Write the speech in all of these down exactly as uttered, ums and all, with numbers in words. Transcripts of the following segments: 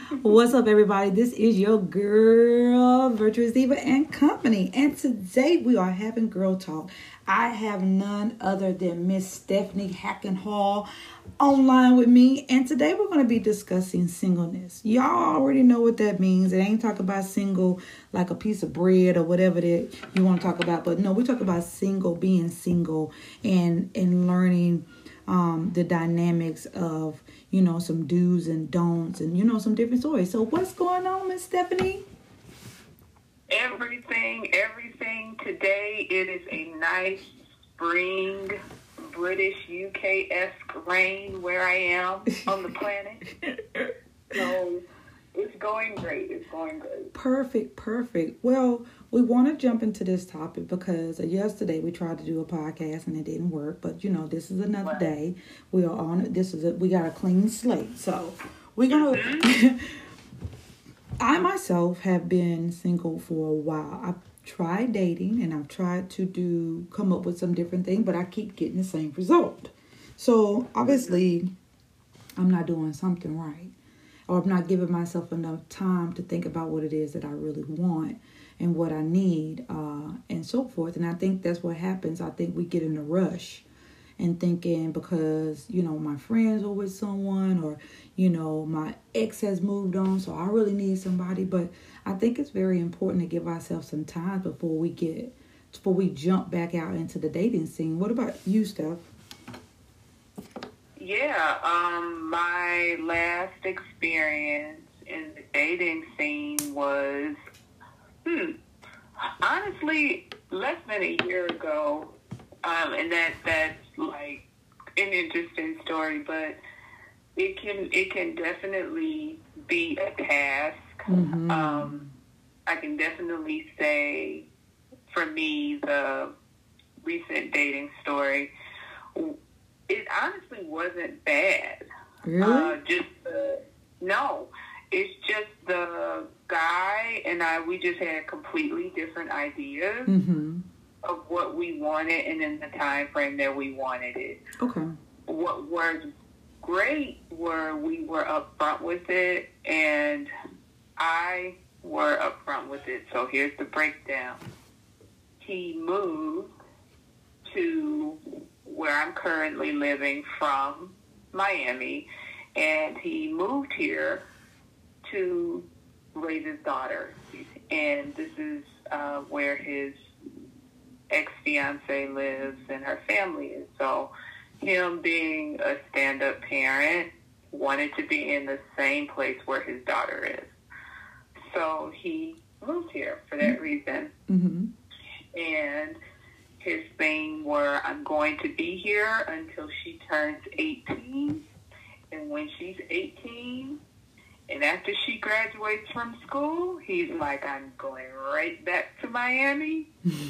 What's up, everybody? This is your girl, Virtuous Diva and Company. And today we are having Girl Talk. I have none other than Miss Stephanie Hackenhall online with me. And today we're going to be discussing singleness. Y'all already know what that means. It ain't talk about single like a piece of bread or whatever that you want to talk about. But no, we talk about single, being single, and, and learning um, the dynamics of, you know, some do's and don'ts and, you know, some different stories. So what's going on, Miss Stephanie? Everything, everything. Today it is a nice spring British U K-esque rain where I am on the planet. So it's going great. It's going great. Perfect, perfect. Well, we want to jump into this topic because yesterday we tried to do a podcast and it didn't work. But, you know, this is another Right. day. We are on, this is a, we got a clean slate. So we're going to, mm-hmm. I myself have been single for a while. I've tried dating and I've tried to do, come up with some different things, but I keep getting the same result. So obviously I'm not doing something right. Or I'm not giving myself enough time to think about what it is that I really want and what I need, uh, and so forth. And I think that's what happens. I think we get in a rush and thinking because, you know, my friends are with someone or, you know, my ex has moved on, so I really need somebody. But I think it's very important to give ourselves some time before we get, before we jump back out into the dating scene. What about you, Steph? Yeah, um, my last experience in the dating scene was, hmm, honestly, less than a year ago. Um, and that that's like an interesting story, but it can it can definitely be a task. Mm-hmm. Um, I can definitely say, for me, the recent dating story, it honestly wasn't bad. Really? Uh, just the, no, it's just the guy and I, we just had completely different ideas Mm-hmm. of what we wanted and in the time frame that we wanted it. Okay. What was great were we were upfront with it and I were upfront with it. So here's the breakdown. He moved to where I'm currently living from Miami, and he moved here to raise his daughter. And this is uh, where his ex-fiance lives and her family is. So him being a stand-up parent wanted to be in the same place where his daughter is. So he moved here for that reason. Mm-hmm. And his thing were, I'm going to be here until she turns eighteen. And when she's eighteen, and after she graduates from school, he's like, I'm going right back to Miami.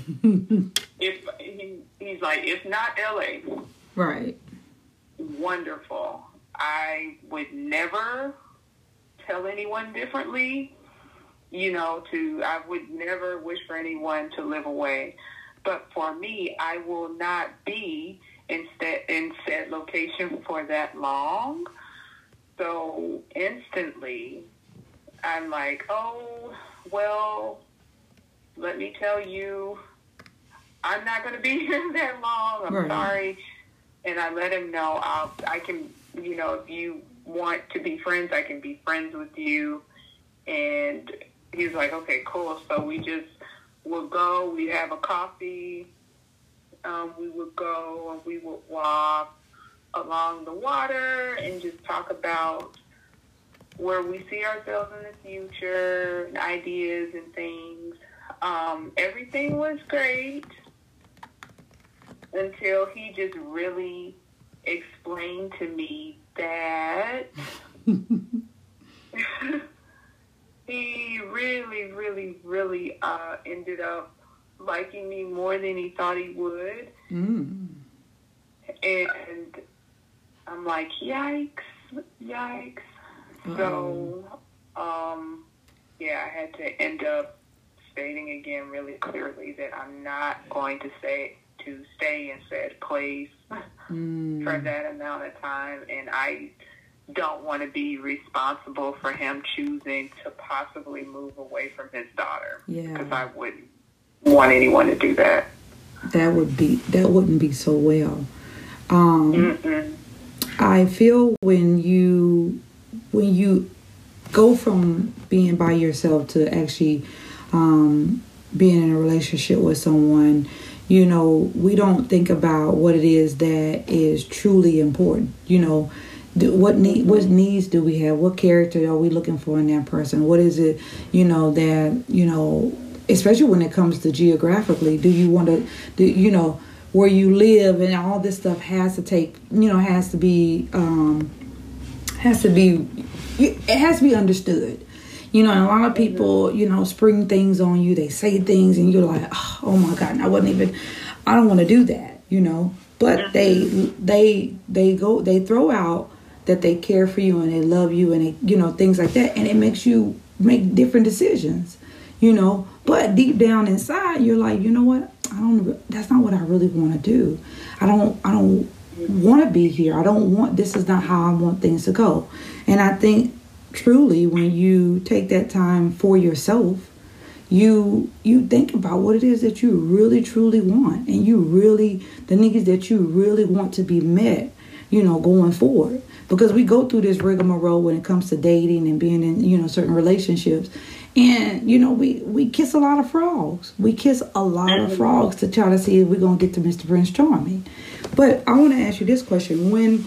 if he, He's like, if not L A. Right. Wonderful. I would never tell anyone differently. You know, to I would never wish for anyone to live away. But for me, I will not be in, st- in said location for that long. So instantly, I'm like, oh, well, let me tell you, I'm not going to be here that long. I'm right. sorry. And I let him know I'll, I can, you know, if you want to be friends, I can be friends with you. And he's like, okay, cool. So we just we'll go, we have a coffee, um, we would go and we would walk along the water and just talk about where we see ourselves in the future, and ideas and things. Um, everything was great until he just really explained to me that he really, really, really uh, ended up liking me more than he thought he would. Mm. And I'm like, yikes, yikes. Uh-oh. So, um, yeah, I had to end up stating again really clearly that I'm not going to stay to stay in said place mm. for that amount of time. And I don't want to be responsible for him choosing to possibly move away from his daughter. Yeah. Because I wouldn't want anyone to do that. That would be, that wouldn't be so well. Um, Mm-mm. I feel when you, when you go from being by yourself to actually um, being in a relationship with someone, you know, we don't think about what it is that is truly important. You know, do, what need, what needs do we have? What character are we looking for in that person? What is it, you know, that, you know, especially when it comes to geographically, do you want to, do, you know, where you live and all this stuff has to take, you know, has to be, um, has to be, it has to be understood. You know, and a lot of people, you know, spring things on you. They say things and you're like, oh, oh my God, I wasn't even, I don't want to do that, you know. But they, they, they go, they throw out that they care for you and they love you and, they, you know, things like that. And it makes you make different decisions, you know. But deep down inside, you're like, you know what? I don't, that's not what I really want to do. I don't, I don't want to be here. I don't want, this is not how I want things to go. And I think truly when you take that time for yourself, you you think about what it is that you really truly want, and you really, the needs that you really want to be met, you know, going forward. Because we go through this rigmarole when it comes to dating and being in, you know, certain relationships. And, you know, we, we kiss a lot of frogs. We kiss a lot of frogs to try to see if we're going to get to Mister Prince Charming. But I want to ask you this question. When,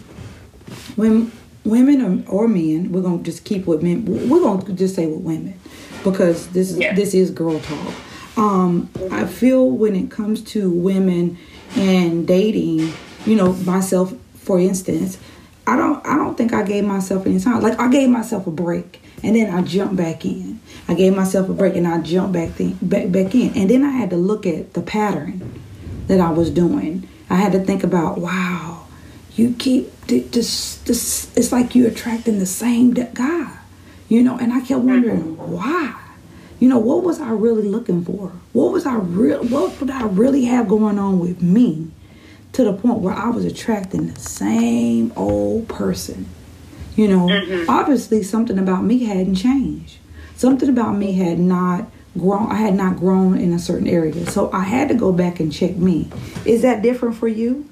when women or, or men, we're going to just keep with men. We're going to just say with women. Because this is, yeah. this is girl talk. Um, I feel when it comes to women and dating, you know, myself, for instance, I don't I don't think I gave myself any time. Like, I gave myself a break and then I jumped back in. I gave myself a break and I jumped back, the, back, back in. And then I had to look at the pattern that I was doing. I had to think about, wow, you keep this, this, it's like you're attracting the same guy, you know, and I kept wondering why. You know, what was I really looking for? What was I real? What did I really have going on with me to the point where I was attracting the same old person? You know, mm-hmm. Obviously something about me hadn't changed. Something about me had not grown. I had not grown in a certain area. So I had to go back and check me. Is that different for you?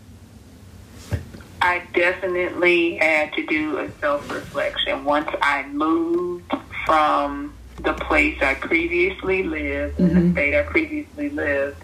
I definitely had to do a self-reflection. Once I moved from the place I previously lived, mm-hmm. in the state I previously lived,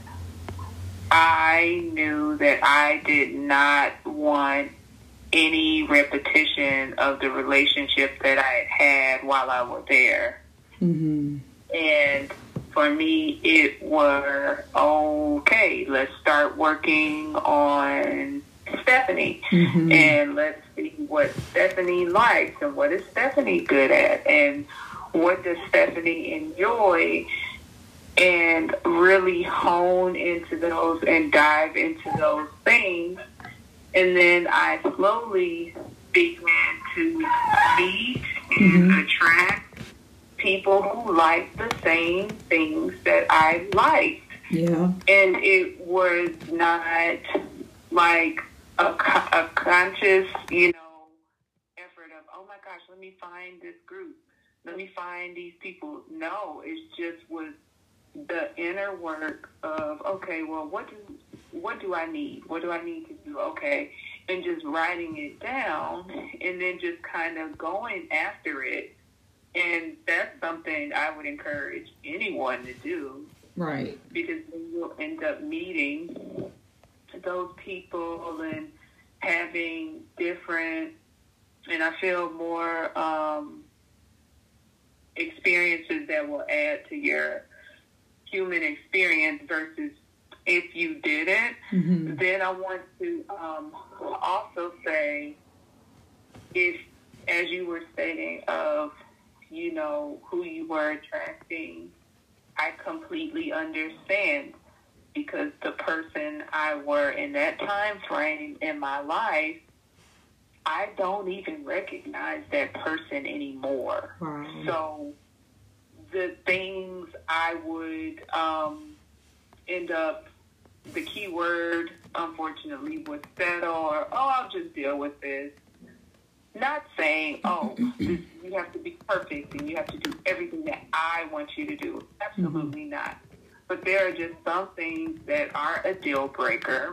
I knew that I did not want any repetition of the relationship that I had had while I was there. Mm-hmm. And for me, it were, okay, let's start working on Stephanie. Mm-hmm. And let's see what Stephanie likes and what is Stephanie good at and what does Stephanie enjoy, and really hone into those and dive into those things. And then I slowly began to meet and mm-hmm. attract people who liked the same things that I liked. Yeah. And it was not like a, a conscious, you know, effort of, oh my gosh, let me find this group. Let me find these people. No, it just was the inner work of, okay, well, what do what do I need? What do I need to do? Okay, and just writing it down and then just kind of going after it. And that's something I would encourage anyone to do. Right. Because then you'll end up meeting those people and having different, and I feel more um, experiences that will add to your human experience versus if you didn't. Mm-hmm. Then I want to um, also say, if, as you were stating, of, you know, who you were attracting, I completely understand, because the person I were in that time frame in my life, I don't even recognize that person anymore. Wow. So the things I would um, end up, the key word, unfortunately, was settle, or, oh, I'll just deal with this. Not saying, oh, this, you have to be perfect and you have to do everything that I want you to do. Absolutely mm-hmm. not. But there are just some things that are a deal breaker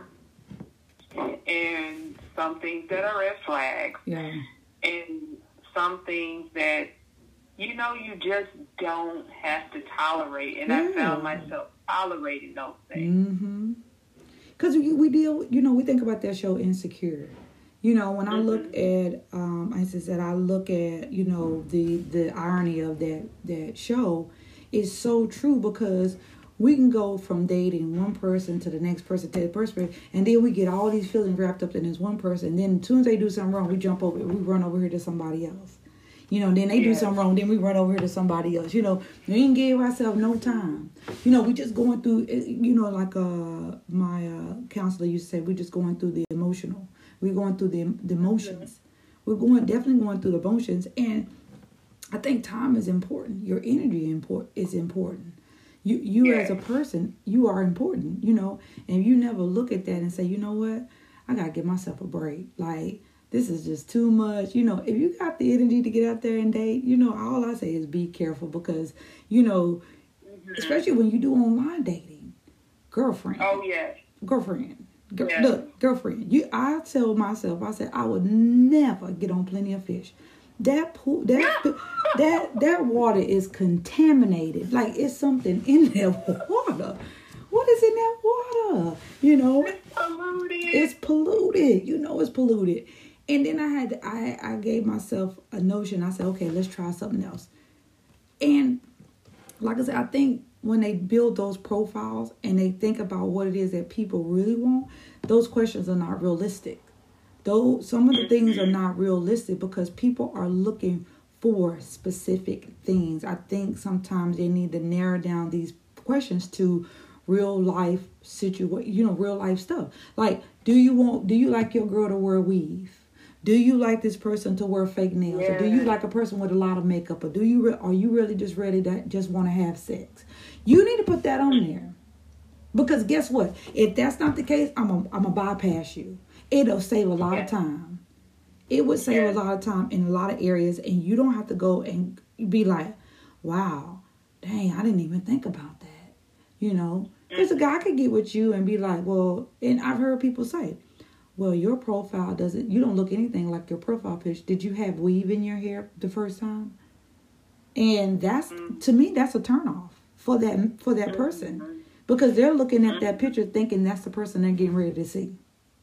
and some things that are red flags. Yeah. And some things that, you know, you just don't have to tolerate. And yeah. I found myself tolerating those things. Mm-hmm. Because we, we deal, you know, we think about that show Insecure. You know, when I mm-hmm. look at, um, I said, I look at, you know, the, the irony of that, that show is so true because we can go from dating one person to the next person to the person, and then we get all these feelings wrapped up in this one person. And then as soon as they do something wrong, we jump over, we run over here to somebody else. You know, then they yes. do something wrong, then we run over here to somebody else. You know, we didn't give ourselves no time. You know, we just going through, you know, like uh, my uh, counselor used to say, we're just going through the emotional. We're going through the, the emotions. We're going definitely going through the emotions. And I think time is important. Your energy import is important. You you yeah. as a person, you are important, you know. And you never look at that and say, you know what? I got to give myself a break. Like, this is just too much. You know, if you got the energy to get out there and date, you know, all I say is be careful because, you know, mm-hmm. especially when you do online dating. Girlfriend. Oh, yeah. Girlfriend. Girl, yeah. Look, girlfriend, you. I tell myself, I said, I would never get on Plenty of Fish. That pool, that that that water is contaminated. Like it's something in that water. What is in that water? You know, it's polluted. It's polluted. You know, it's polluted. And then I had, to, I, I gave myself a notion. I said, okay, let's try something else. And like I said, I think when they build those profiles and they think about what it is that people really want, those questions are not realistic. Though some of the things are not realistic because people are looking for specific things. I think sometimes they need to narrow down these questions to real life situation, you know, real life stuff. Like, do you want, do you like your girl to wear weave? Do you like this person to wear fake nails? Yeah. Or do you like a person with a lot of makeup? Or do you, re- are you really just ready to just want to have sex? You need to put that on there. Because guess what? If that's not the case, I'm a, I'm a bypass you. It'll save a lot yeah. of time. It would save yeah. a lot of time in a lot of areas. And you don't have to go and be like, wow, dang, I didn't even think about that. You know? Because a guy could get with you and be like, well, and I've heard people say, well, your profile doesn't, you don't look anything like your profile picture. Did you have weave in your hair the first time? And that's, mm-hmm. to me, that's a turnoff for that, for that person. Mm-hmm. Because they're looking at that picture thinking that's the person they're getting ready to see.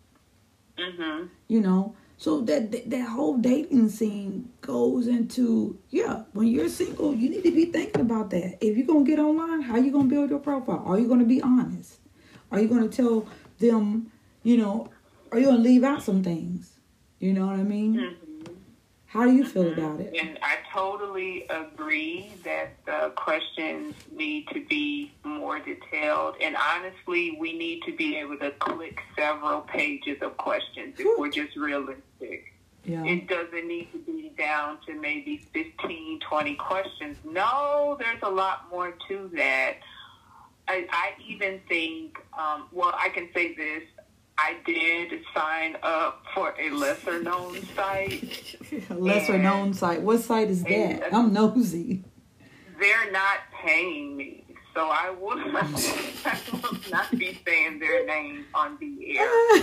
Mm-hmm. You know? So that, that that whole dating scene goes into, yeah, when you're single, you need to be thinking about that. If you're going to get online, how are you going to build your profile? Are you going to be honest? Are you going to tell them, you know, are you going to leave out some things? You know what I mean? Mm-hmm. How do you feel mm-hmm. about it? And I totally agree that the questions need to be more detailed. And honestly, we need to be able to click several pages of questions if we're just realistic. Yeah. It doesn't need to be down to maybe fifteen, twenty questions. No, there's a lot more to that. I, I even think, um, well, I can say this. I did sign up for a lesser-known site. A lesser-known site? What site is that? I'm nosy. They're not paying me, so I will not, I will not be saying their name on the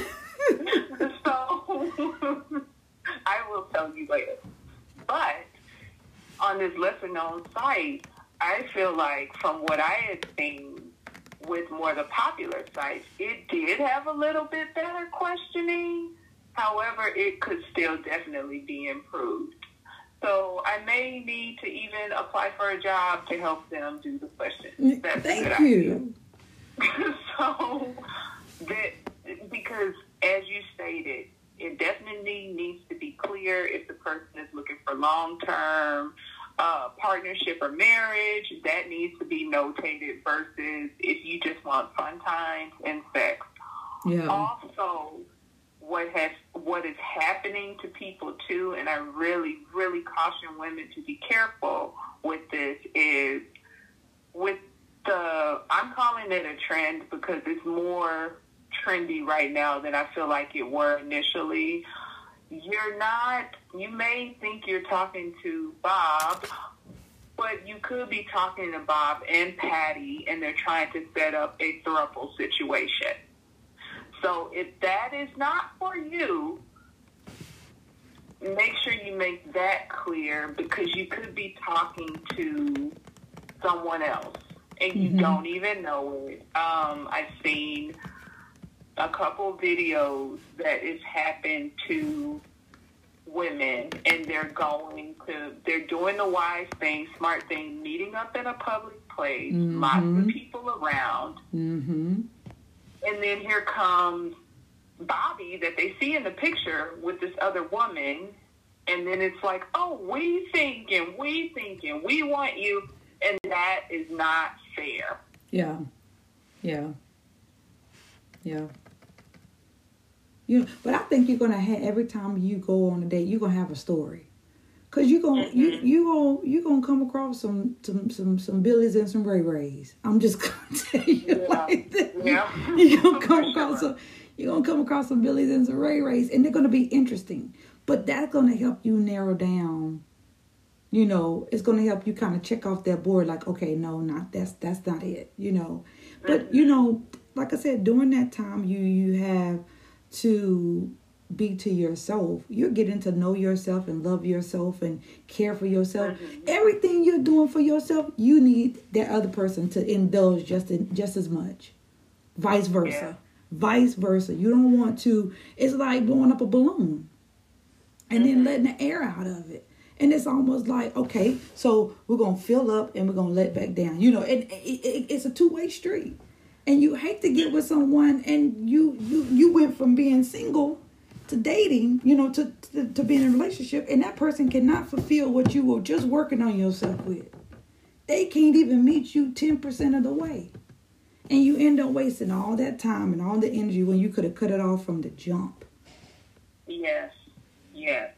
air. So I will tell you later. But on this lesser-known site, I feel like from what I had seen, with more of the popular sites, it did have a little bit better questioning. However, it could still definitely be improved. So I may need to even apply for a job to help them do the questions. That's Thank you. So, that, because as you stated, it definitely needs to be clear if the person is looking for long-term Uh, partnership or marriage, that needs to be notated versus if you just want fun times and sex. Yeah. Also, what has what is happening to people too, and I really, really caution women to be careful with this, is with the, I'm calling it a trend because it's more trendy right now than I feel like it were initially. You're not you may think you're talking to Bob, but you could be talking to Bob and Patty, and they're trying to set up a throuple situation. So if that is not for you, make sure you make that clear, because you could be talking to someone else and you mm-hmm. don't even know it. Um, I've seen a couple videos that has happened to women, and they're going to, they're doing the wise thing, smart thing, meeting up in a public place, mm-hmm. lots of people around. Mm-hmm. And then here comes Bobby that they see in the picture with this other woman. And then it's like, oh, we thinking, we thinking, we want you. And that is not fair. Yeah. Yeah. Yeah. You, but I think you're going to have, every time you go on a date, you're going to have a story. Because you're going mm-hmm. you, you gonna, you gonna come across some, some, some, some Billies and some Ray Rays. I'm just going to tell you yeah. like that. Yeah. You're going to come across some, you're going to come across some Billies and some Ray Rays, and they're going to be interesting. But that's going to help you narrow down, you know, it's going to help you kind of check off that board like, okay, no, not that's that's not it, you know. But, mm-hmm. you know, like I said, during that time, you, you have to be to yourself. You're getting to know yourself and love yourself and care for yourself. Mm-hmm. Everything you're doing for yourself, you need that other person to indulge just in, just as much. Vice versa. Yeah. Vice versa. You don't want to, it's like blowing up a balloon and mm-hmm. then letting the air out of it. And it's almost like, okay, so we're going to fill up and we're going to let back down. You know, it, it, it, it's a two-way street. And you hate to get with someone and you, you, you went from being single to dating, you know, to, to, to being in a relationship. And that person cannot fulfill what you were just working on yourself with. They can't even meet you ten percent of the way. And you end up wasting all that time and all the energy when you could have cut it off from the jump. Yes, yes.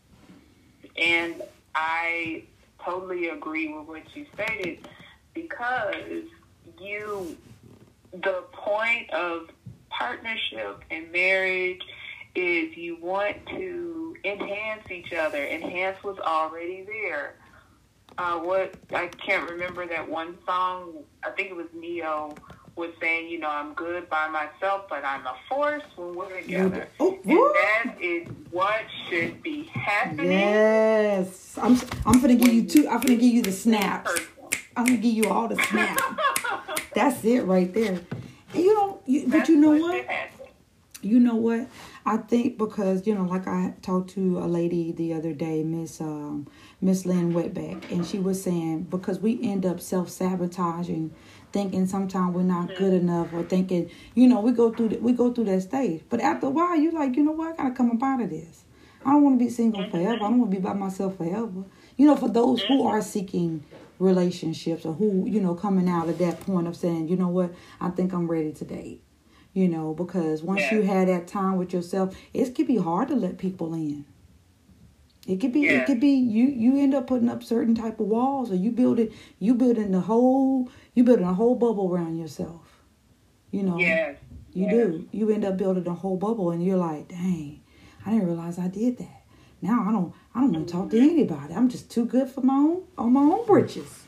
And I totally agree with what you stated, because you, the point of partnership and marriage is you want to enhance each other, enhance what's already there. Uh, what, I can't remember that one song, I think it was Neo, was saying, you know, I'm good by myself, but I'm a force when we're together. Oh, and that is what should be happening. Yes. I'm I'm going to give you two. I'm going to give you the snaps. I'm going to give you all the snaps. That's it right there. And you don't, you, but you know what? You know what? I think because, you know, like I talked to a lady the other day, Miss um, Miss Lynn Wetback, and she was saying because we end up self-sabotaging, thinking sometimes we're not good enough, or thinking, you know, we go through the, we go through that stage. But after a while, you're like, you know what? I gotta come up out of this. I don't want to be single forever. I don't want to be by myself forever. You know, for those who are seeking relationships, or who, you know, coming out at that point of saying, you know what, I think I'm ready to date. You know, because once yeah. you had that time with yourself, it could be hard to let people in. It could be, yeah. it could be you, you end up putting up certain type of walls, or you build it, you building the whole, you building a whole bubble around yourself. You know, yes. you yes. do. You end up building a whole bubble, and you're like, dang, I didn't realize I did that. Now I don't, I don't want to talk to anybody. I'm just too good for my own, on my own britches.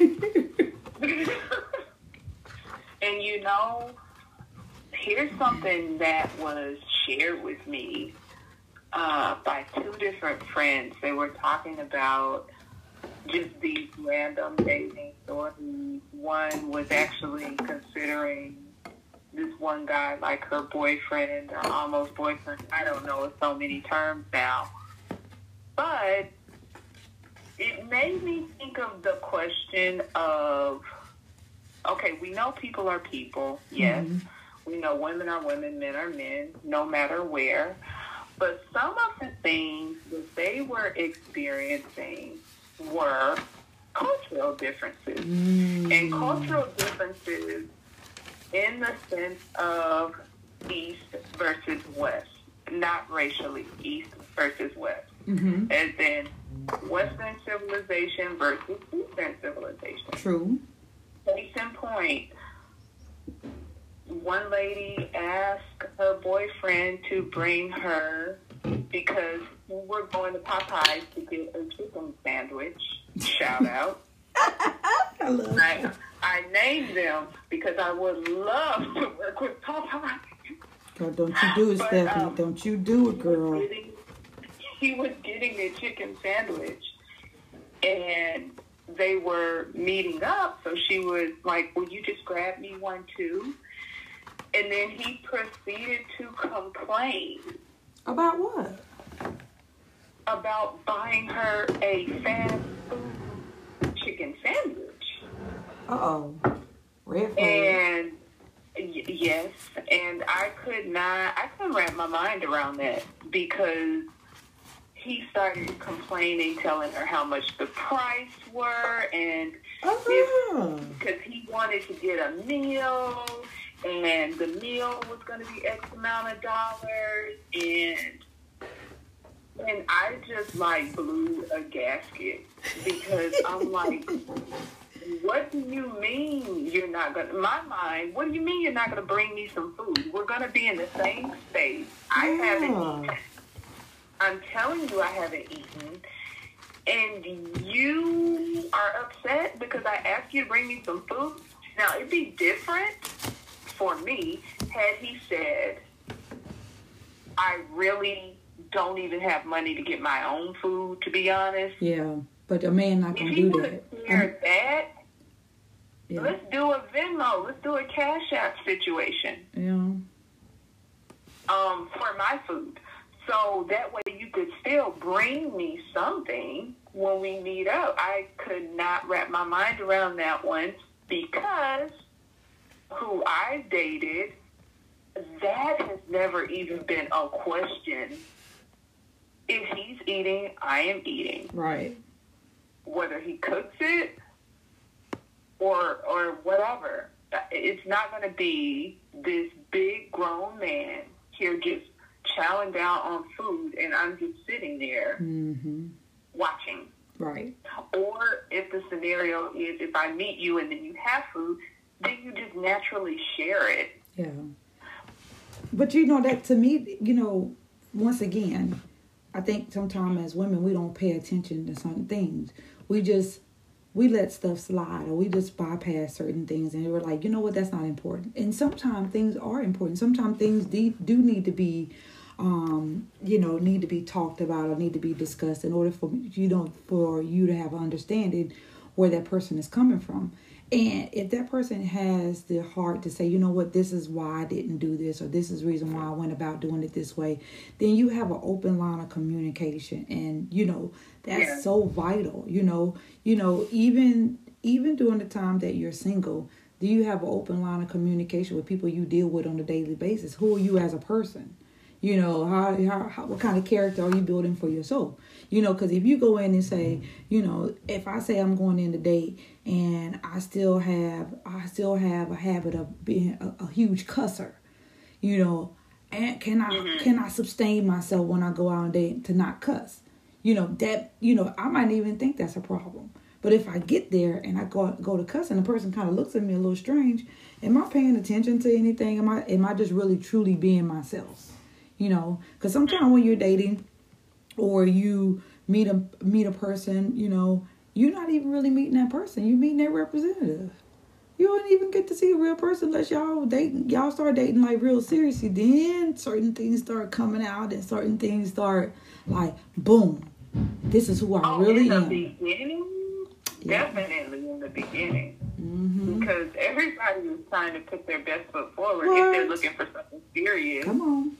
And you know, here's something that was shared with me uh, by two different friends. They were talking about just these random dating stories. One was actually considering this one guy like her boyfriend or almost boyfriend. I don't know, it's so many terms now. But it made me think of the question of, okay, we know people are people, yes. Mm-hmm. We know women are women, men are men, no matter where. But some of the things that they were experiencing were cultural differences. Mm. And cultural differences in the sense of East versus West, not racially, East versus West. Mm-hmm. As in Western civilization versus Eastern civilization. True. Case in point, one lady asked her boyfriend to bring her because we were going to Popeyes to get a chicken sandwich. Shout out. I love I, I named them because I would love to work with Popeyes. Girl, don't you do it, But, Stephanie. um, Don't you do it, He was girl. getting, he was getting a chicken sandwich, and they were meeting up. So she was like, "Will you just grab me one too?" And then he proceeded to complain About what? about buying her a fast food chicken sandwich. Uh-oh. Red flag. And y- yes, and I could not, I couldn't wrap my mind around that because he started complaining, telling her how much the price were, and Oh. because he wanted to get a meal, and the meal was going to be X amount of dollars, and and I just like blew a gasket because I'm like, what do you mean you're not going to, in my mind, what do you mean you're not going to bring me some food? We're going to be in the same space. I Yeah. haven't eaten. I'm telling you I haven't eaten. And you are upset because I asked you to bring me some food? Now, it'd be different for me had he said, I really don't even have money to get my own food, to be honest. Yeah, but a man not If gonna he do would that. have cleared that, Yeah. let's do a Venmo. Let's do a Cash App situation Yeah. um, for my food. So that way you could still bring me something when we meet up. I could not wrap my mind around that one because who I dated, that has never even been a question. If he's eating, I am eating. Right. Whether he cooks it or or whatever. It's not going to be this big grown man here just chowing down on food and I'm just sitting there Mm-hmm. watching. Right. Or if the scenario is if I meet you and then you have food, then you just naturally share it. Yeah. But you know that to me, you know, once again, I think sometimes as women we don't pay attention to certain things. We just we let stuff slide or we just bypass certain things and we're like, you know what, that's not important. And sometimes things are important. Sometimes things de- do need to be um, you know, need to be talked about or need to be discussed in order for you know for you to have an understanding where that person is coming from. And if that person has the heart to say, you know what, this is why I didn't do this, or this is the reason why I went about doing it this way, then you have an open line of communication. And, you know, that's Yeah. so vital. You know, you know, even even during the time that you're single, do you have an open line of communication with people you deal with on a daily basis? Who are you as a person? You know, how, how, how what kind of character are you building for yourself? You know, because if you go in and say, you know, if I say I'm going in to date and I still have, I still have a habit of being a, a huge cusser, you know, and can I, Mm-hmm. can I sustain myself when I go out and date to not cuss? You know, that, you know, I might even think that's a problem. But if I get there and I go go to cuss and the person kind of looks at me a little strange, am I paying attention to anything? Am I, am I just really truly being myself? You know, because sometimes when you're dating or you meet a meet a person, you know, you're not even really meeting that person. You're meeting their representative. You don't even get to see a real person unless y'all dating. Y'all start dating like real seriously. Then certain things start coming out and certain things start like, boom, this is who I Oh, really in the am. beginning, Yeah. definitely in the beginning. Mm-hmm. Because everybody is trying to put their best foot forward What? if they're looking for something serious. Come on.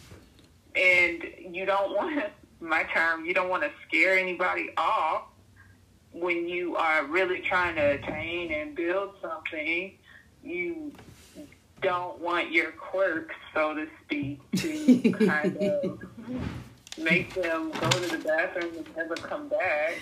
And you don't want to, my term, you don't want to scare anybody off when you are really trying to attain and build something. You don't want your quirks, so to speak, to kind of make them go to the bathroom and never come back,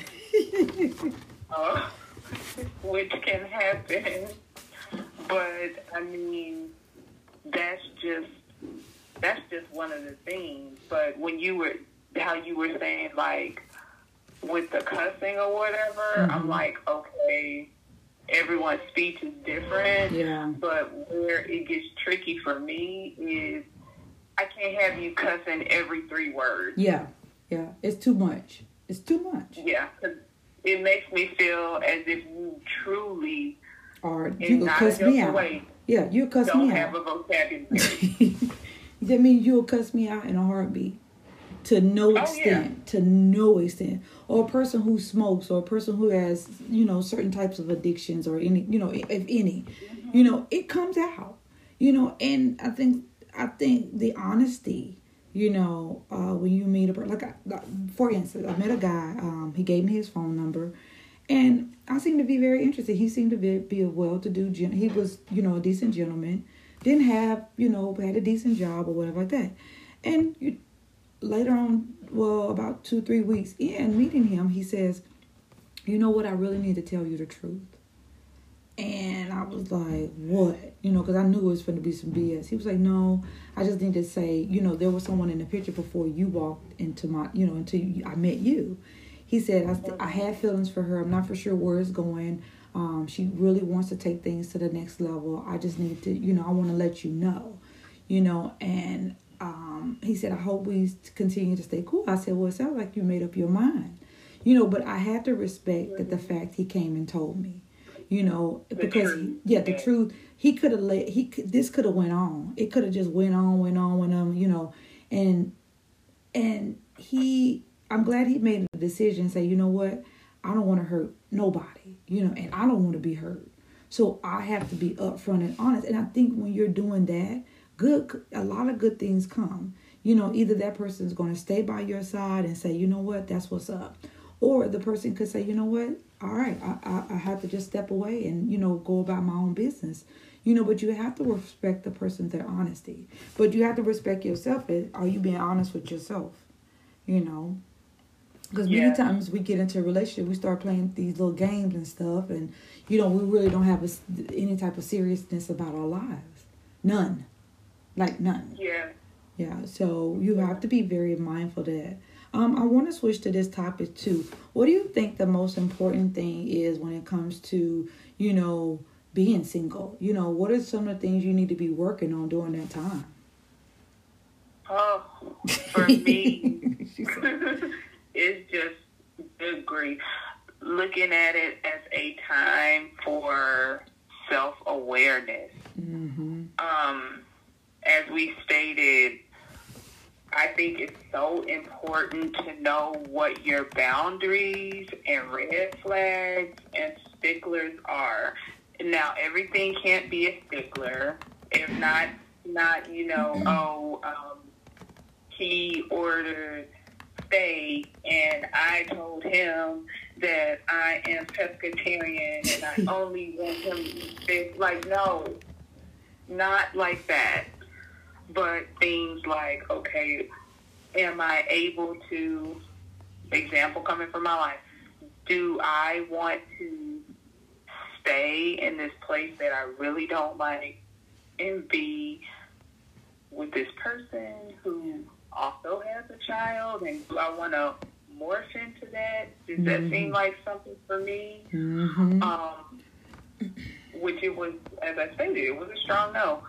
uh, which can happen. But, I mean, that's just, that's just one of the things. But when you were, how you were saying, like, with the cussing or whatever, Mm-hmm. I'm like, okay, everyone's speech is different. Yeah. But where it gets tricky for me is I can't have you cussing every three words. Yeah, yeah. It's too much. It's too much. Yeah, 'cause it makes me feel as if you truly, or you could cuss me out. Way, yeah, you'll cuss don't me have out. a vocabulary. That means you'll cuss me out in a heartbeat. To no extent, oh, yeah. to no extent, or a person who smokes, or a person who has, you know, certain types of addictions, or any, you know, if any, mm-hmm. you know, it comes out, you know, and I think, I think the honesty, you know, uh, when you meet a person, like, I, for instance, I met a guy, um, he gave me his phone number, and I seemed to be very interested. He seemed to be, be a well-to-do, gen- he was, you know, a decent gentleman, didn't have, you know, had a decent job or whatever like that, and you. Later on, well, about two, three weeks in meeting him, he says, you know what, I really need to tell you the truth. And I was like, what? You know, because I knew it was going to be some B S. He was like, no, I just need to say, you know, there was someone in the picture before you walked into my, you know, until you, I met you. He said, I, st- I had feelings for her. I'm not for sure where it's going. Um, she really wants to take things to the next level. I just need to, you know, I want to let you know, you know, and Um, he said, I hope we continue to stay cool. I said, well, it sounds like you made up your mind, you know, but I had to respect that the fact he came and told me, you know, the because he, yeah, the yeah. truth, he could have let, he could, this could have went on. It could have just went on, went on, went on, you know, and, and he, I'm glad he made a decision and say, you know what, I don't want to hurt nobody, you know, and I don't want to be hurt. So I have to be upfront and honest. And I think when you're doing that, Good, a lot of good things come. You know, either that person is going to stay by your side and say, you know what, that's what's up. Or the person could say, you know what, all right, I, I, I have to just step away and, you know, go about my own business. You know, but you have to respect the person's their honesty. But you have to respect yourself. Are you being honest with yourself? You know, because many yeah. times we get into a relationship, we start playing these little games and stuff. And, you know, we really don't have a, any type of seriousness about our lives. None. Like none. Yeah. Yeah. So you have to be very mindful of that. Um, I want to switch to this topic too. What do you think the most important thing is when it comes to, you know, being single? You know, what are some of the things you need to be working on during that time? Oh, for me, it's just good grief. Looking at it as a time for self-awareness. Mm-hmm. Um. As we stated, I think it's so important to know what your boundaries and red flags and sticklers are. Now, everything can't be a stickler. If not, not you know, oh, um, he ordered steak and I told him that I am pescatarian and I only want him to eat fish. Like, no, not like that. But things like, okay, am I able to, example coming from my life, do I want to stay in this place that I really don't like and be with this person who also has a child? And do I want to morph into that? Does mm-hmm. that seem like something for me? Mm-hmm. Um, which it was, as I stated, it was a strong no.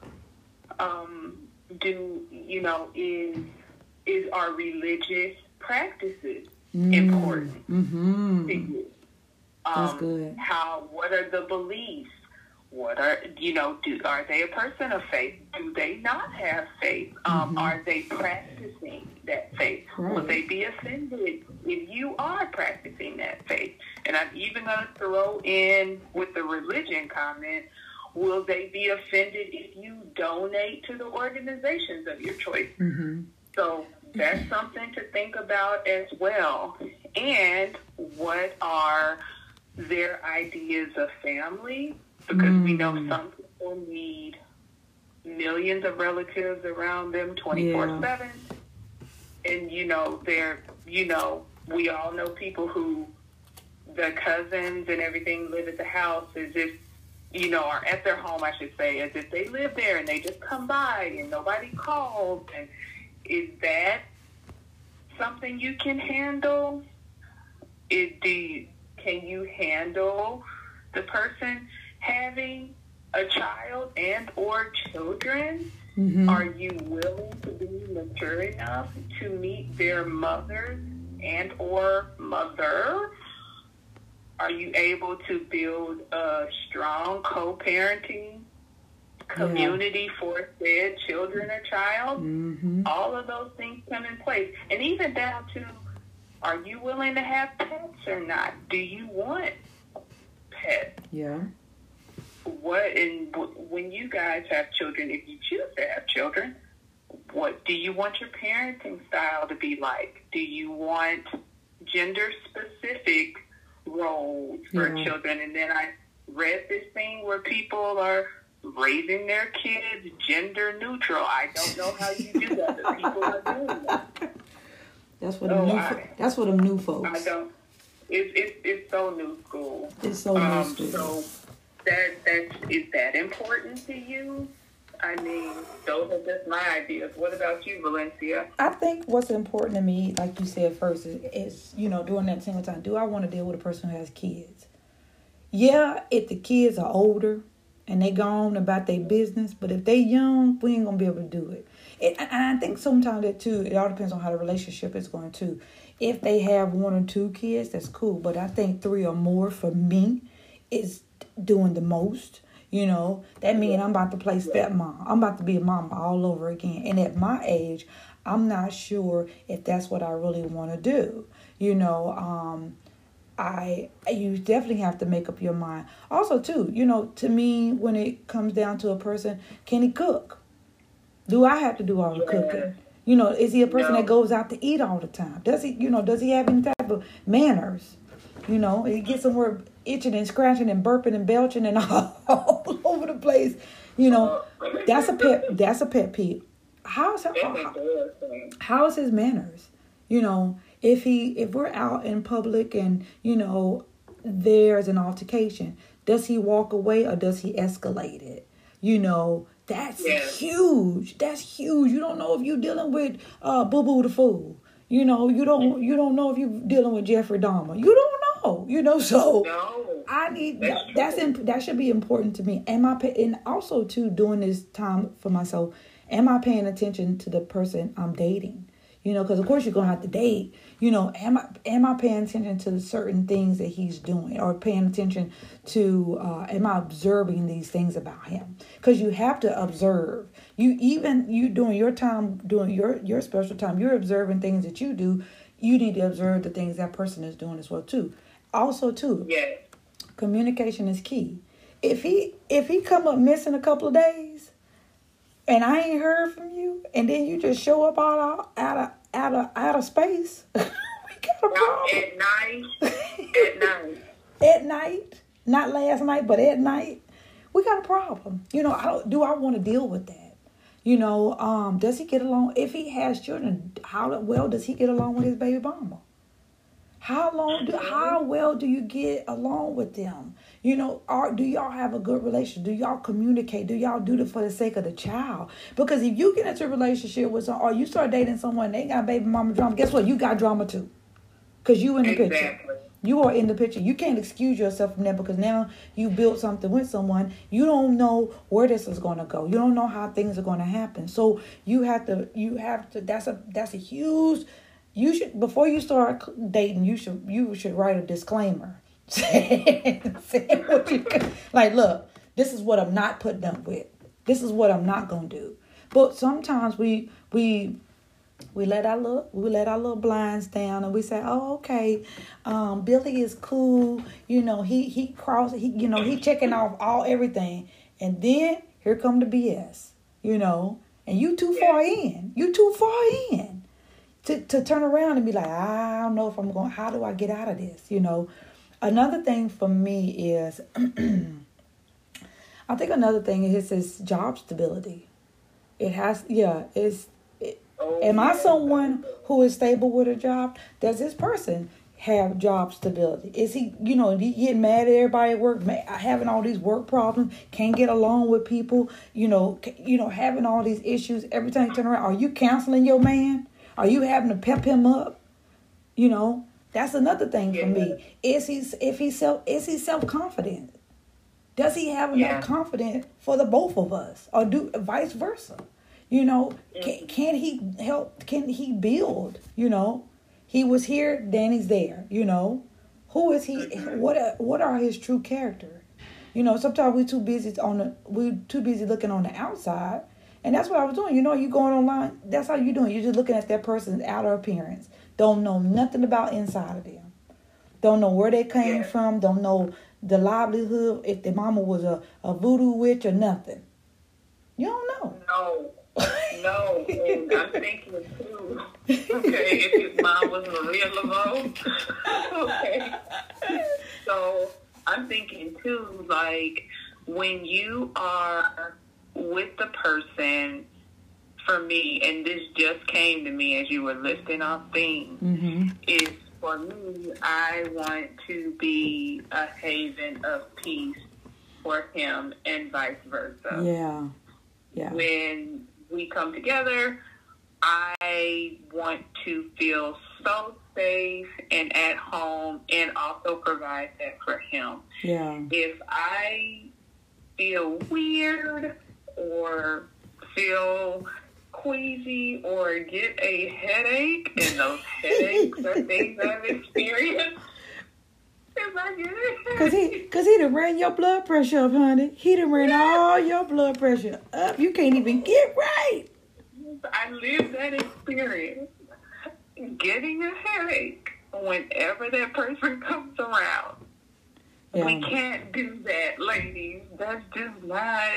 Um, do, you know, is is our religious practices mm. important mm-hmm. to you? Um, That's good. How, what are the beliefs? What are, you know, do, are they a person of faith? Do they not have faith? Um, mm-hmm. Are they practicing that faith? Right. Will they be offended if you are practicing that faith? And I'm even going to throw in with the religion comment, will they be offended if you donate to the organizations of your choice? Mm-hmm. So that's something to think about as well. And what are their ideas of family? Because mm. we know some people need millions of relatives around them twenty-four seven. Yeah. And, you know, they're, you know, we all know people who, the cousins and everything live at the house as if, you know, are at their home, I should say, as if they live there and they just come by and nobody calls. And is that something you can handle? Is the, can you handle the person having a child and or children? Mm-hmm. Are you willing to be mature enough to meet their mothers and or mother? Are you able to build a strong co-parenting community yeah. for said children or child? Mm-hmm. All of those things come in place. And even down to, are you willing to have pets or not? Do you want pets? Yeah. What and when you guys have children, if you choose to have children, what do you want your parenting style to be like? Do you want gender specific roles for yeah. children? And then I read this thing where people are raising their kids gender neutral. I don't know how you do that, but people are doing that. That's what so them new. I, that's what them new folks. I don't. It's it's it's so new school. It's so um, new school. So that that's is that important to you? I mean, those are just my ideas. What about you, Valencia? I think what's important to me, like you said first, is, is you know, during that single time, do I want to deal with a person who has kids? Yeah, if the kids are older and they go on about their business, but if they young, we ain't gonna be able to do it. it and I think sometimes that too, it all depends on how the relationship is going too. If they have one or two kids, that's cool. But I think three or more for me is doing the most. You know, that means I'm about to play stepmom. I'm about to be a mama all over again. And at my age, I'm not sure if that's what I really want to do. You know, um, I you definitely have to make up your mind. Also, too, you know, to me, when it comes down to a person, can he cook? Do I have to do all the yeah. cooking? You know, is he a person no. that goes out to eat all the time? Does he, you know, does he have any type of manners? You know, he gets somewhere itching and scratching and burping and belching and all, all over the place. You know, that's a pet. That's a pet peeve. How's how, how, how's his manners? You know, if he if we're out in public and you know there's an altercation, does he walk away or does he escalate it? You know, that's yeah. huge. That's huge. You don't know if you're dealing with uh, Boo Boo the Fool. You know, you don't you don't know if you're dealing with Jeffrey Dahmer. You don't know, you know. So no, I need that's that's imp, that should be important to me. Am I pay, and also too during this time for myself, am I paying attention to the person I'm dating? You know, because of course you're gonna have to date. You know, am I am I paying attention to the certain things that he's doing, or paying attention to? Uh, am I observing these things about him? Because you have to observe. You even you doing your time, doing your your special time. You're observing things that you do. You need to observe the things that person is doing as well too. Also too, yeah. communication is key. If he if he come up missing a couple of days, and I ain't heard from you, and then you just show up out of out of out of out of space, we got a problem. At night, at night, at night, not last night, but at night, we got a problem. You know, I don't. Do I want to deal with that? You know, um, does he get along? If he has children, how well does he get along with his baby mama? How long? Do, how well do you get along with them? You know, are, do y'all have a good relationship? Do y'all communicate? Do y'all do it for the sake of the child? Because if you get into a relationship with someone, or you start dating someone, they got baby mama drama, guess what? You got drama too. Because you in the exactly. picture. You are in the picture. You can't excuse yourself from that because now you built something with someone. You don't know where this is going to go. You don't know how things are going to happen. So you have to, you have to, that's a, that's a huge, you should, before you start dating, you should, you should write a disclaimer. Say what you, like, look, this is what I'm not putting up with. This is what I'm not going to do. But sometimes we, we, We let our little we let our little blinds down and we say, oh, okay, um, Billy is cool. You know, he he cross he you know he checking off all everything, and then here come the B S. You know, and you too far in. You too far in to to turn around and be like, I don't know if I'm going. How do I get out of this? You know, another thing for me is, I think another thing is his job stability. It has yeah it's. Oh, Am I someone who is stable with a job? Does this person have job stability? Is he, you know, he getting mad at everybody at work, having all these work problems, can't get along with people, you know, you know, having all these issues every time you turn around? Are you counseling your man? Are you having to pep him up? You know, that's another thing yeah. for me. Is he, if he's self, is he self-confident? Does he have enough yeah. confidence for the both of us, or do vice versa? You know, can, can he help? Can he build? You know, he was here, Danny's there. You know, who is he? What are, what are his true character? You know, sometimes we're too busy on the we're too busy looking on the outside, and that's what I was doing. You know, you going online. That's how you doing. You're just looking at that person's outer appearance. Don't know nothing about inside of them. Don't know where they came yeah. from. Don't know the livelihood. If their mama was a, a voodoo witch or nothing. You don't know. No. No, and I'm thinking too, okay, if his mom was Maria Laveau, okay. So I'm thinking too, like, when you are with the person, for me, and this just came to me as you were listing off things, mm-hmm. is for me, I want to be a haven of peace for him and vice versa. Yeah, yeah. When we come together, I want to feel so safe and at home, and also provide that for him. Yeah. If I feel weird or feel queasy or get a headache, and those headaches are things I've experienced, if I get a Cause he, cause he done ran your blood pressure up, honey. He done ran all your blood pressure up. You can't even get right. I lived that experience. Getting a headache whenever that person comes around. Yeah. We can't do that, ladies. That's just not.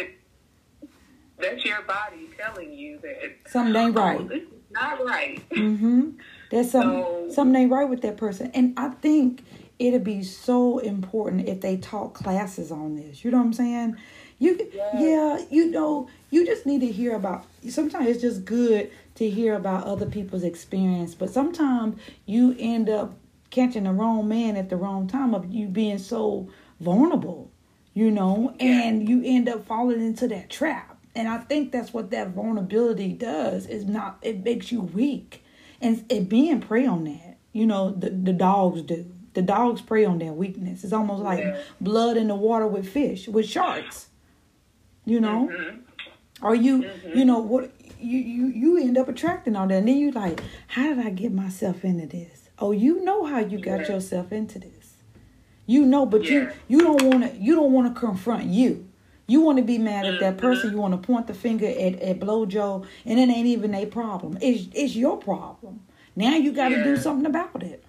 That's your body telling you that something ain't right. Oh, this is not right. Mm-hmm. There's something, so, something ain't right with that person, and I think it'd be so important if they taught classes on this. You know what I'm saying? You, yeah. yeah, you know, you just need to hear about. Sometimes it's just good to hear about other people's experience, but sometimes you end up catching the wrong man at the wrong time of you being so vulnerable, you know, yeah. and you end up falling into that trap. And I think that's what that vulnerability does. Is not it makes you weak, and it being prey on that. You know, the the dogs do. The dogs prey on their weakness. It's almost like yeah. blood in the water with fish, with sharks. You know, mm-hmm. or you, mm-hmm. you know what you, you you end up attracting all that, and then you like, how did I get myself into this? Oh, you know how you got yeah. yourself into this. You know, but yeah. you you don't want to you don't want to confront you. You want to be mad at that person. Mm-hmm. You want to point the finger at, at Blojo, and it ain't even a problem. It's it's your problem. Now you got to yeah. do something about it.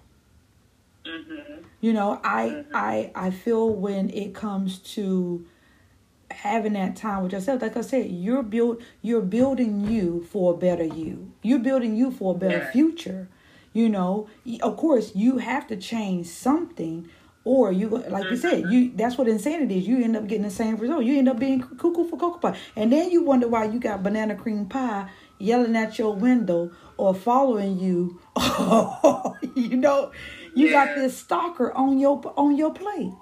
Mm-hmm. You know, I mm-hmm. I I feel when it comes to having that time with yourself, like I said, you're build you're building you for a better you. You're building you for a better yeah. future. You know, of course, you have to change something. Or you, like you said, you that's what insanity is. You end up getting the same result. You end up being cuckoo for cocoa pie. And then you wonder why you got banana cream pie yelling at your window or following you. you know, you yeah. got this stalker on your on your plate.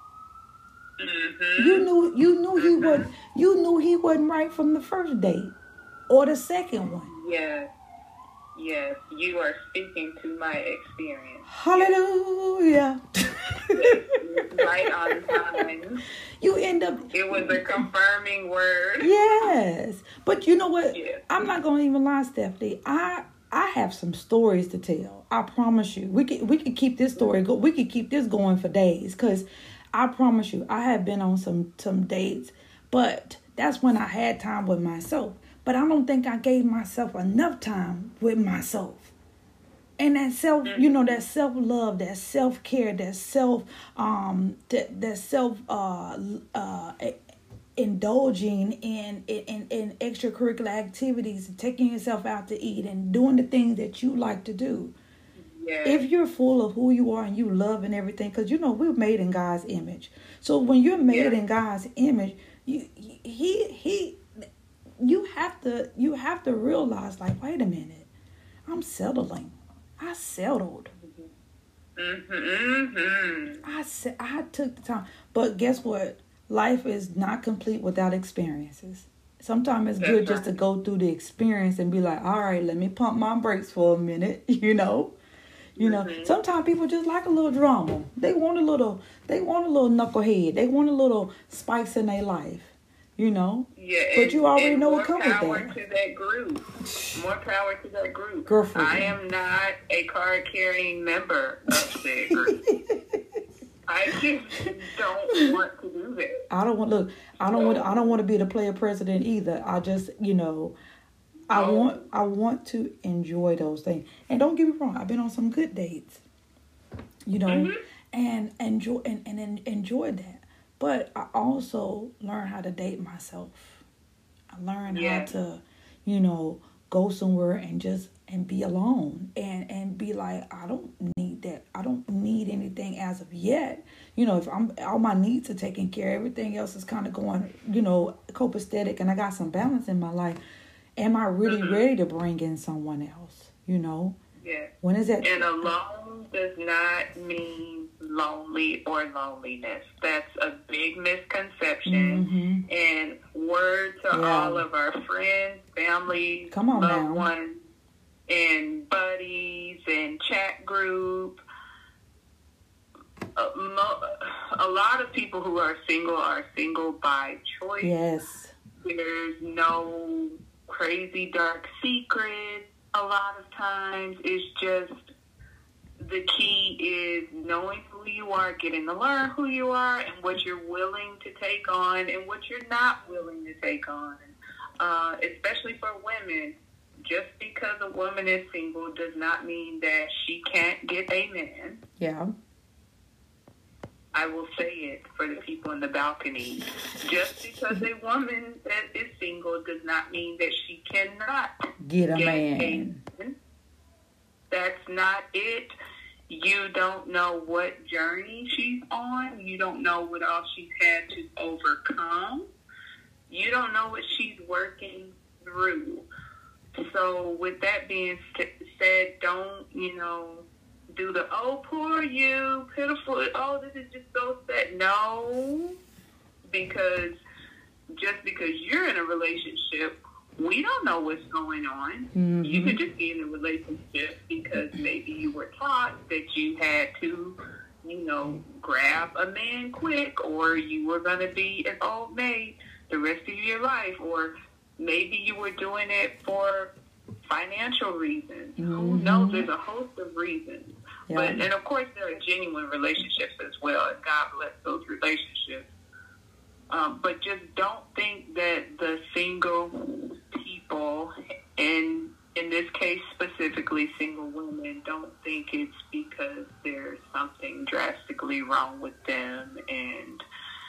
Mm-hmm. You knew you knew he mm-hmm. was you knew he wasn't right from the first date or the second one. Yeah. Yes, you are speaking to my experience. Hallelujah. Right on time. You end up... It was a confirming word. Yes. But you know what? Yes. I'm not going to even lie, Stephanie. I I have some stories to tell. I promise you. We could, we could keep this story... Go, we could keep this going for days. Because I promise you, I have been on some, some dates. But that's when I had time with myself. But I don't think I gave myself enough time with myself. And that self, you know, that self-love, that self-care, that self, um, that, that self, uh, uh, indulging in, in, in extracurricular activities, taking yourself out to eat and doing the things that you like to do. Yeah. If you're full of who you are and you love and everything, because, you know, we're made in God's image. So when you're made yeah. in God's image, you, he, he, you have to you have to realize, like, wait a minute, I'm settling. I settled. Mm-hmm. Mm-hmm. I said I took the time. But guess what? Life is not complete without experiences. Sometimes it's That's good right. just to go through the experience and be like, all right, let me pump my brakes for a minute, you know. You know, mm-hmm. sometimes people just like a little drama. They want a little they want a little knucklehead. They want a little spice in their life. you know. Yeah, but and, you already know what comes with that. More power to that group. More power to that group. Girlfriend. I am not a card-carrying member of the group. I just don't want to do that. I don't want look. I don't no. want. I don't want to be the player president either. I just, you know, I no. want. I want to enjoy those things. And don't get me wrong. I've been on some good dates. You know, mm-hmm. and enjoy and, and enjoy that. But I also learned how to date myself. I learned yeah. how to, you know, go somewhere and just and be alone and, and be like, I don't need that. I don't need anything as of yet. You know, if I'm all my needs are taken care, everything else is kind of going, you know, copacetic, and I got some balance in my life. Am I really mm-hmm. ready to bring in someone else? You know? Yeah. When is that? And alone does not mean lonely or loneliness. That's a big misconception. Mm-hmm. And word to yeah. all of our friends, families, Come on loved now. ones, and buddies and chat group. A, mo- a lot of people who are single are single by choice. Yes. There's no crazy dark secrets. A lot of times it's just the key is knowing who you are, getting to learn who you are and what you're willing to take on and what you're not willing to take on. Uh, especially for women, just because a woman is single does not mean that she can't get a man. Yeah. I will say it for the people in the balcony. Just because a woman that is single does not mean that she cannot get a get man. A man. That's not it. You don't know what journey she's on. You don't know what all she's had to overcome. You don't know what she's working through. So with that being said, don't, you know, do the, oh, poor you, pitiful, oh, this is just so sad. No, because just because you're in a relationship, we don't know what's going on. Mm-hmm. You could just be in a relationship because maybe you were taught that you had to, you know, grab a man quick, or you were going to be an old maid the rest of your life, or maybe you were doing it for financial reasons. Mm-hmm. Who knows? There's a host of reasons. Yeah. But, and of course, there are genuine relationships as well, and God bless those relationships. Um, but just don't think that the single people, and in this case specifically single women, don't think it's because there's something drastically wrong with them and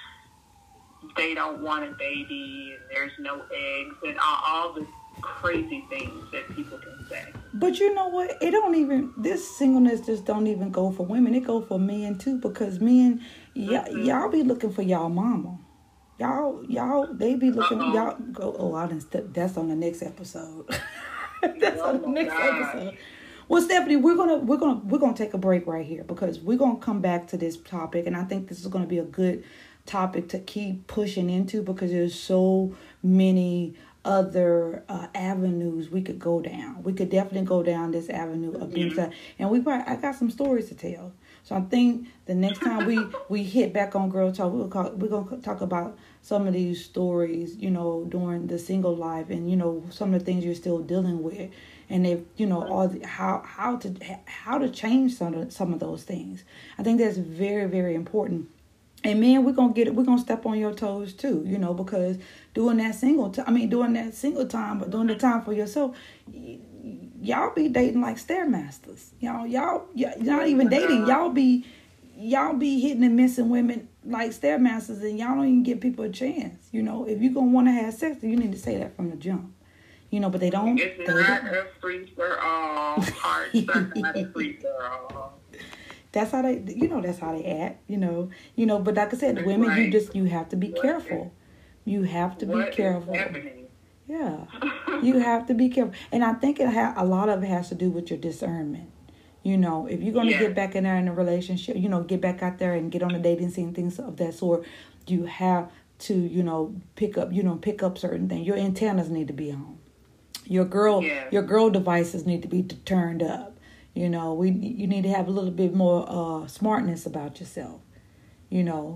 they don't want a baby and there's no eggs and all, all the crazy things that people can say. But you know what? It don't even, this singleness just don't even go for women. It go for men too, because men, y- mm-hmm. y'all be looking for y'all mama. Y'all, y'all, they be looking, Uh-oh. y'all go, oh, I didn't step, that's on the next episode. that's oh on the next God. episode. Well, Stephanie, we're gonna we're gonna we're gonna take a break right here because we're gonna come back to this topic, and I think this is gonna be a good topic to keep pushing into because there's so many other uh, avenues we could go down. We could definitely go down this avenue of being mm-hmm. and we probably, I got some stories to tell. So I think the next time we, we hit back on Girl Talk, we'll call, we're going to talk about some of these stories, you know, during the single life and, you know, some of the things you're still dealing with. And if, you know, all the, how how to how to change some of, some of those things. I think that's very, very important. And man, we're gonna get it. We're gonna step on your toes too, you know, because doing that single time, I mean, doing that single time, but doing the time for yourself, y- y'all be dating like stairmasters. Y'all, y'all, y'all not even dating. Y'all be, y'all be hitting and missing women like stairmasters, and y'all don't even give people a chance. You know, if you're gonna want to have sex, you need to say that from the jump. You know, but they don't. It's they not don't. a free for all. Hearts are not a free for all. That's how they, you know, that's how they act, you know, you know, but like I said, women, right. you just, you have to be what careful. Is, you have to be careful. Yeah. You have to be careful. And I think it ha- a lot of it has to do with your discernment. You know, if you're going to yeah. get back in there in a relationship, you know, get back out there and get on the dating scene, things of that sort, you have to, you know, pick up, you know, pick up certain things. Your antennas need to be on. Your girl, yeah. your girl devices need to be turned up. You know, we you need to have a little bit more uh, smartness about yourself, you know.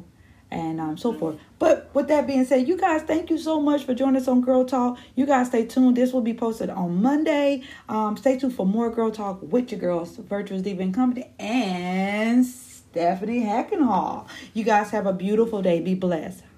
and um, so forth. But with that being said, you guys, thank you so much for joining us on Girl Talk. You guys stay tuned. This will be posted on Monday. Um, stay tuned for more Girl Talk with your girls, Virtuous Diva and Company, and Stephanie Hackenhall. You guys have a beautiful day. Be blessed.